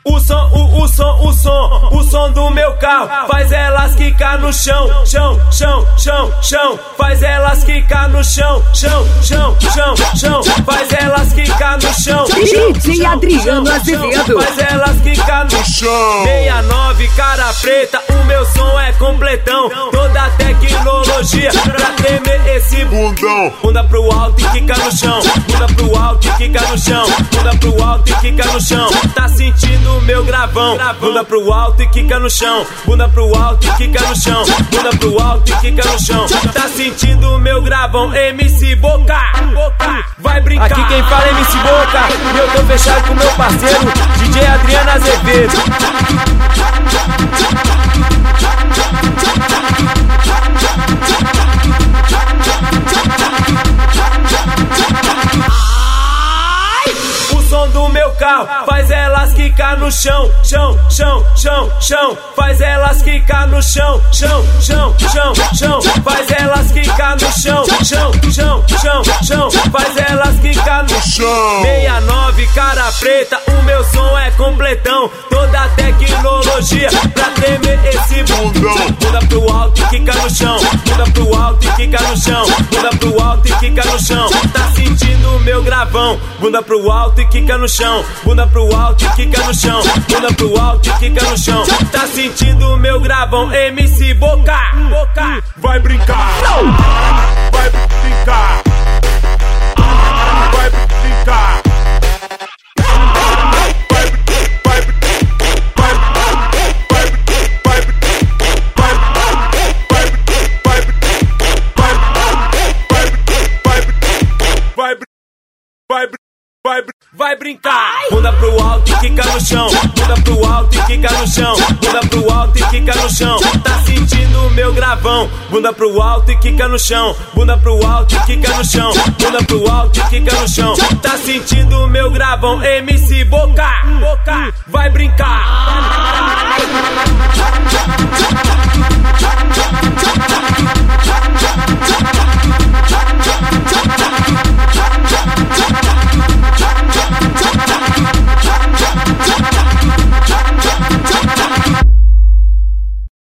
O som do meu carro faz elas quicar no chão, chão, chão, chão, chão. Faz elas quicar no chão, chão, chão, chão, chão. Faz elas quicar no chão. DJ Adriano Azevedo. Faz elas quicar no chão. 69 cara preta, o meu som é completão. Toda a tecnologia pra tremer esse bundão. Bunda pro alto e quica no chão. Bunda pro alto e quica no chão. Bunda pro alto e quica no chão. Tá sentindo o meu gravão? Bunda pro alto e quica no chão. Bunda pro alto e quica no chão. Bunda pro alto e quica no chão. Tá sentindo o meu gravão? MC Boca, vai brincar. Aqui quem fala é MC Boca. E eu tô fechado com meu parceiro DJ Adriano Azevedo. Do meu carro faz elas quicar no chão, chão, chão, chão, chão. Faz elas quicar no chão, chão, chão, chão, chão. Faz elas quicar no chão, chão, chão, chão, chão. Faz elas quicar no chão. 69 cara preta, o meu som é completão. Toda a tecnologia pra tremer esse bundão. Bunda pro alto e quica no chão. Bunda pro alto e quica no chão. Bunda pro alto e quica no chão. Tá sentindo o meu gravão? Bunda pro alto e quica no chão. Bunda pro alto e quica no chão. Bunda pro alto e quica no chão. Tá sentindo o meu gravão? MC Boca, vai brincar. Vai brincar. Vai brincar. Vai brincar. Bunda pro alto e quica no chão. Bunda pro alto e quica no chão. Bunda pro alto e quica no chão. Tá sentindo o meu gravão? Bunda pro alto e quica no chão. Bunda pro alto e quica no chão. Bunda pro alto e quica no chão. Tá sentindo o meu gravão? MC Boca, vai brincar.